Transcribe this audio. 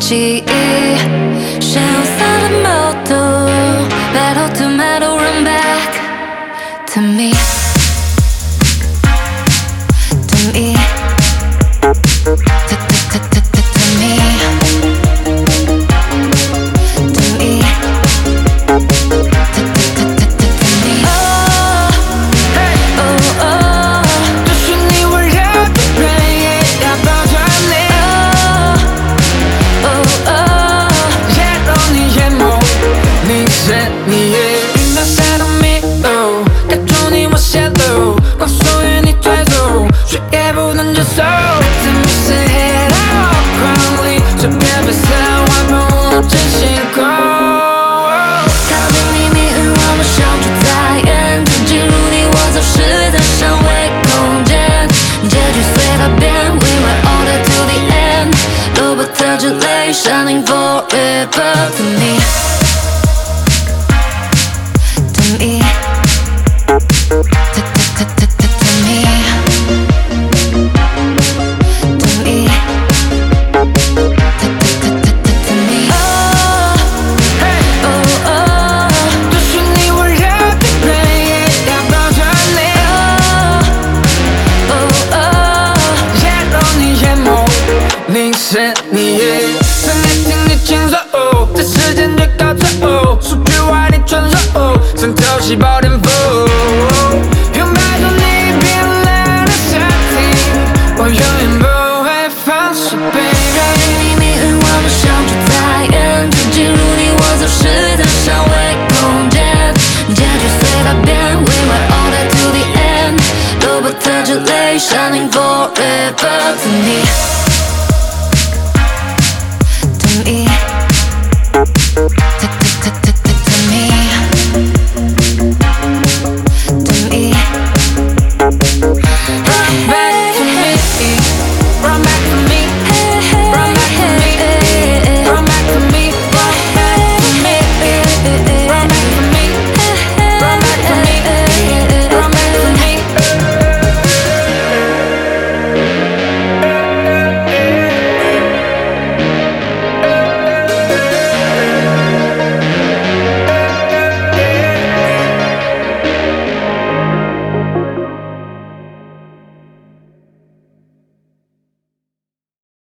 记忆，消散的某度 ，Battle to metal run back to me to me to me to me oh oh oh， 这是你温热的人，也要抱着你。也让你眼眸凝视你云淡下的迷雾，盖住你我泄露，光速与你追逐，谁也不能接受。怎么是黑到光里，随便被撕坏，不能真心空。 靠近你，命运让我相处在眼前，进入你我走时的三维空间，结局随它变 ，We were all the to the end， 罗伯特之泪 ，Shining forever to me to me to me to me to me oh oh oh。 这是你温热的人，也要抱着你。也让你眼眸凝视你，曾爱听你轻手，在时间最高潮，数据外你传授，渗透细胞颠覆，拥抱着你冰冷的身体，我永远不会放手 ，baby。 你命运我们相处在眼前，进入你我走时的三维空间，结局随它变 ，We were all the to the end， 罗伯特之泪 ，Shining forever to me。